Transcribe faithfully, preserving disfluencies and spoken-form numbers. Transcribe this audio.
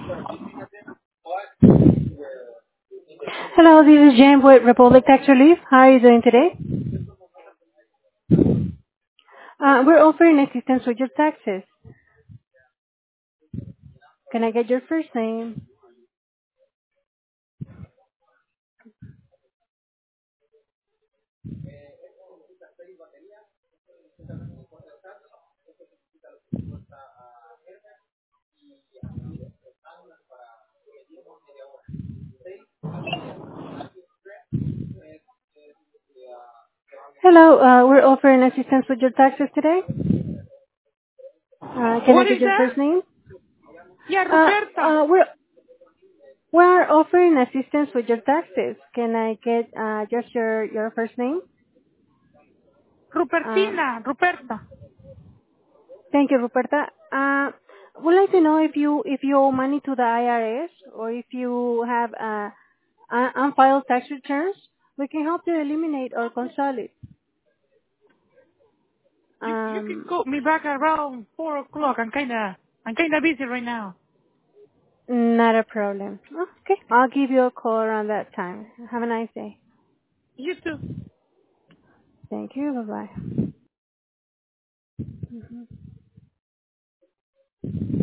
Hello, this is Jen with Republic Tax Relief. How are you doing today? Uh, we're offering assistance with your taxes. Can I get your first name? Hello, uh, we're offering assistance with your taxes today. Uh, can I What get is your that? first name? Yeah, Uh, Ruperta. uh, we're we're offering assistance with your taxes. Can I get uh, just your your first name? Uh, Rupertina. Ruperta. Thank you, Ruperta. Uh, Would like to know if you if you owe money to the I R S or if you have uh, un- unfiled tax returns. We can help you eliminate or consolidate. You you can Um, call me back around four o'clock. I'm kinda I'm kinda busy right now. Not a problem. Okay, I'll give you a call around that time. Have a nice day. You too. Thank you. Bye bye.